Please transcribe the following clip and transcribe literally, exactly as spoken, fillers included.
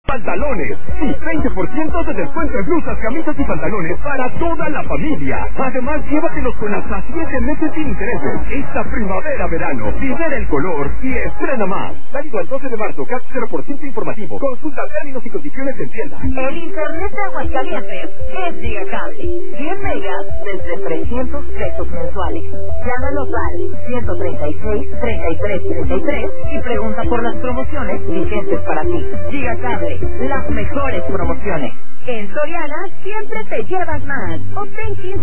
Pantalones y veinte por ciento de descuento en blusas, camisas y pantalones para toda la familia. Además, llévatelos con hasta siete meses sin intereses. Esta primavera-verano, libera el color y estrena más. Válido al doce de marzo, C A T cero por ciento informativo. Consulta términos y condiciones en tienda. El internet de Aguascalientes es Gigacable. cien megas desde trescientos pesos mensuales. Llámanos al ciento treinta y seis, treinta y tres, treinta y tres y pregunta por las promociones vigentes para ti. Gigacable, las mejores promociones. En Soriana siempre te llevas más. Obtén quince